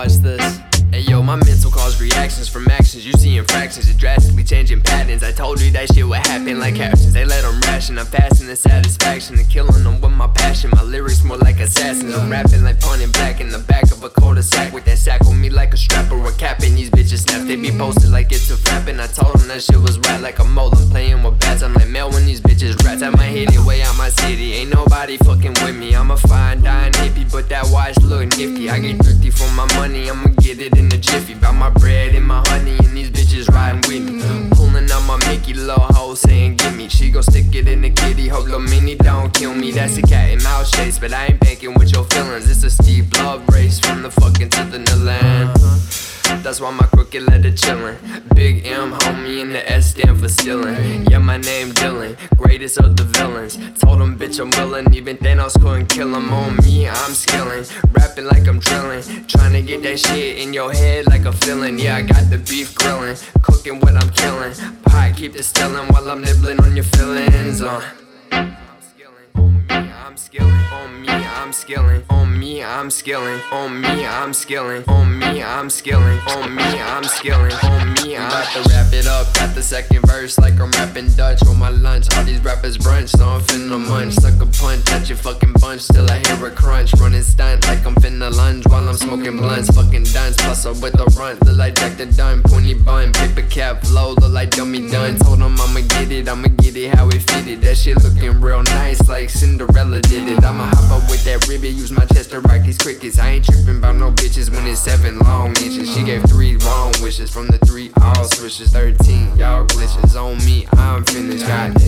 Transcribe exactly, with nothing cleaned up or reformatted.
watch this. Hey yo, my mental cause reactions from actions you see in fractions. It drastically changing patterns. I told you that shit would happen like captions. They let them ration. I'm passing the satisfaction and killing them with my passion. My lyrics more like assassins. I'm rapping like punning black in the back of a cul-de-sac with that sack on me like a strap or a cap. And these bitches snap. They be posted like it's a flapping. I told them that shit was right like a mole. I'm playing with bats. I'm like Mel when these bitches rats. I might hit it way out my city. Ain't nobody fucking with me. I'm a fine dying hippie, but that watch look nifty. I get thrifty for my money. I'ma get it in the jiffy. Bout my bread and my honey, and these bitches riding with me. Pulling out my Mickey, little hoe saying give me. She gon' stick it in the kitty, hope the mini don't kill me. That's a cat and mouse chase, but I ain't banking with your feelings. It's a steep love race from the fucking to the land. That's why my crooked letter chillin'. Big M, homie, and the S stand for stealing. Yeah, my name Dylan, greatest of the villains. Told him, bitch, I'm willin'. Even Thanos couldn't kill him. On me, I'm skillin'. Rapping like I'm drillin'. Trying to get that shit in your head like a feeling. Yeah, I got the beef grillin'. Cooking what I'm killin'. Pie, keep it stillin' while I'm nibbling on your feelings. Uh. I'm skillin', on me, I'm skillin', on me, I'm skillin', on me, I'm skillin', on me, I'm skillin', on me, I'm skillin', on me, I'm about to wrap it up. Got the second verse like I'm rapping Dutch on my lunch. All these rappers brunch, so I'm finna munch. Suck a punch, touch your fucking bunch, still I hear a crunch. Running stunt like I'm finna lunge while I'm smoking blunts. Fucking dunce, bustle with a runt, look like Jack the Dun. Pointy bun, paper cap flow, look like dummy done. Told him I'ma get it, I'ma get it how it fitted. That shit looking real nice like Cinderella did it. I'ma hop up with that ribbon, use my chest to rock these crickets. I ain't tripping about no bitches when it's seven long inches. She gave three wrong wishes from the three all switches. Thirteen, y'all glitches on me, I'm finished. God